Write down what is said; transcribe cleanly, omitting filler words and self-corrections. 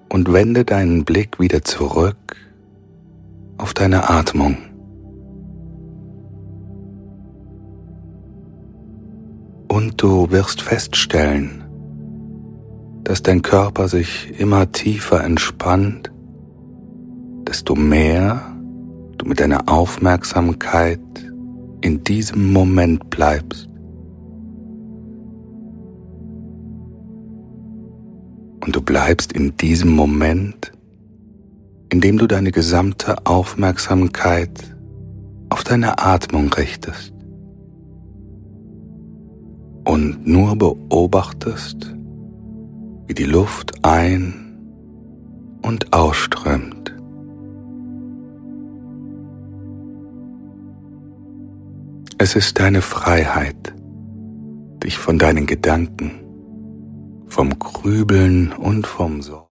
und wende deinen Blick wieder zurück auf deine Atmung. Und du wirst feststellen, dass dein Körper sich immer tiefer entspannt, desto mehr du mit deiner Aufmerksamkeit in diesem Moment bleibst. Und du bleibst in diesem Moment, indem du deine gesamte Aufmerksamkeit auf deine Atmung richtest und nur beobachtest, wie die Luft ein- und ausströmt. Es ist deine Freiheit, dich von deinen Gedanken, vom Grübeln und vom Sorgen